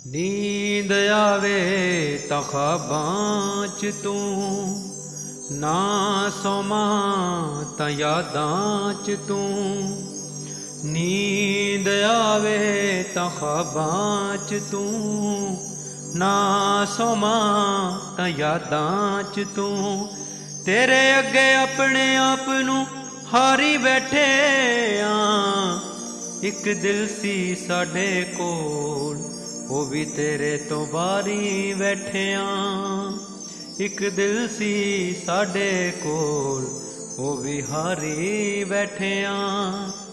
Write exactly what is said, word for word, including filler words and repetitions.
नींद आवे तां ख्वाबां च तूं, ना सोवां तां यादां च तूं। नींद आवे तां ख्वाबां च तूं, ना सोवां तां यादां च तूं। तेरे अगे अपने आप नूं हारी बैठे आ, एक दिल सी साडे कोल वो भी तेरे तो बारी बैठे आ। एक दिल सी साडे कोल वो भी हारी बैठे आ।